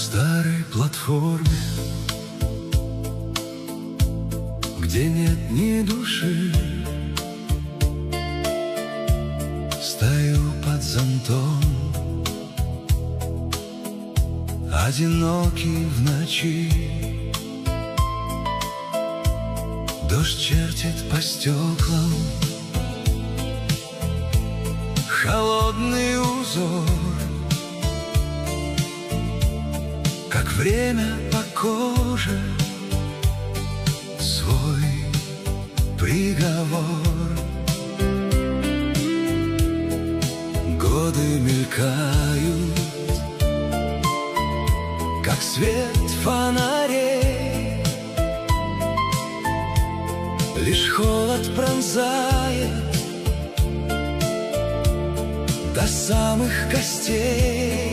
старой платформе, где нет ни души, стою под зонтом, одинокий в ночи. Дождь чертит по стеклам холодный узор, как время по коже свой приговор. Годы мелькают, как свет фонарей, лишь холод пронзает до самых костей.